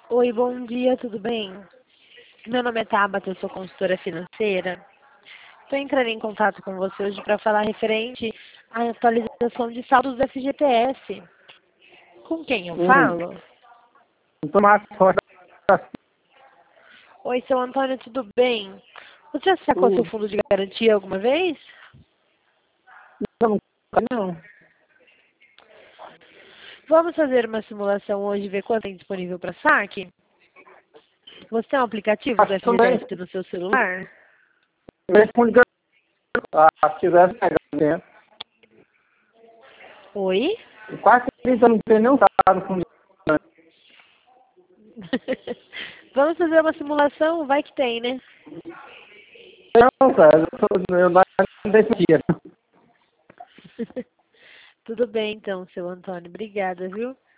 Oi, bom dia, tudo bem? Meu nome é Tabata, eu sou consultora financeira. Estou entrando em contato com você hoje para falar referente à atualização de saldos do FGTS. Com quem eu falo? Tomás Rocha, Oi, seu Antônio, tudo bem? Você já sacou seu fundo de garantia alguma vez? não. Vamos fazer uma simulação hoje e ver quanto tem disponível para saque? Você tem um aplicativo do FGTS no seu celular? Eu respondi que se tivesse legal, né? Oi? Quase 30 anos não tem nenhum dado com Vamos fazer uma simulação? Vai que tem, né? não, cara. Eu não tenho. Tudo bem, então, seu Antônio. Obrigada, viu?